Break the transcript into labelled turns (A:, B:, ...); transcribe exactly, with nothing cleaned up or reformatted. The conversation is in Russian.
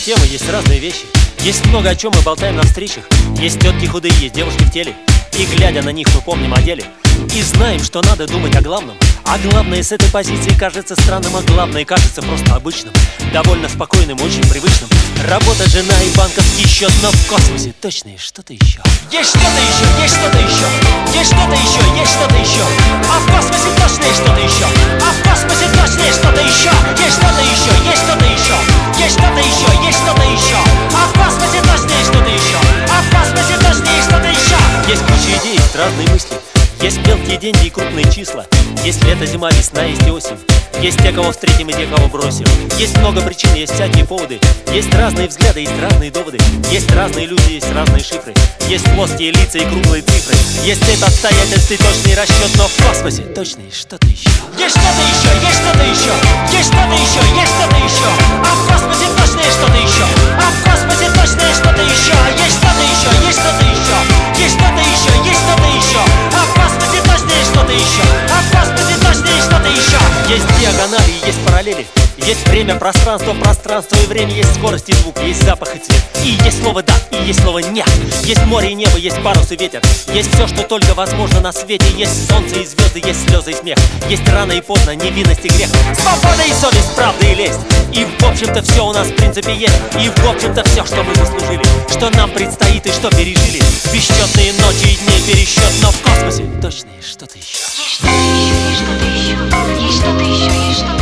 A: темы, есть разные вещи. Есть много о чем мы болтаем на встречах. Есть тетки худые, есть девушки в теле. И глядя на них мы помним о деле. И знаем, что надо думать о главном. А главное с этой позиции кажется странным, а главное кажется просто обычным. Довольно спокойным, очень привычным. Работа, жена и банковский счет. Но в космосе точно есть что-то еще. Есть что-то еще, есть что-то еще. Есть что-то еще, есть что-то еще. А в космосе точно есть что-то еще. А в космосе точно есть что-то еще. Есть что-то еще, есть что-то еще. Есть что-то еще, есть что-то еще. А в космосе точно есть что-то еще. А в космосе точно есть что-то еще. Есть куча идей, есть разные мысли. Есть мелкие деньги и крупные числа. Есть лето, зима, весна, есть и осень. Есть те, кого встретим и те, кого бросим. Есть много причин, есть всякие поводы. Есть разные взгляды, есть разные доводы. Есть разные люди, есть разные шифры. Есть плоские лица и круглые цифры. Есть цепь обстоятельств и точный расчет. Но в космосе точно есть что-то еще. Есть что-то еще, есть что-то еще. Есть что-то еще, есть что-то еще. А в космосе точно есть что-то еще. А в космосе точно есть что-то еще. Есть что-то еще, есть что-то еще. Есть что-то еще, есть что-то еще. А в космосе точно есть что-то еще. А в космосе точно есть что-то еще. Есть диагонали, есть параллели. Есть время, пространство, пространство и время. Есть скорость и звук, есть запах и цвет. И есть слово «да», и есть слово «нет». Есть море и небо, есть парус и ветер. Есть все, что только возможно на свете. Есть солнце и звезды, есть слезы и смех. Есть рано и поздно, невинность и грех. Свобода и совесть, правда и лесть. И в общем-то все у нас в принципе есть. И в общем-то все, что мы заслужили. Что нам предстоит и что пережили. Бесчетные ночи и дней пересчет. Но в космосе точно есть что-то еще.
B: Есть что-то еще, есть что-то еще. Есть что-то еще, есть что-то еще.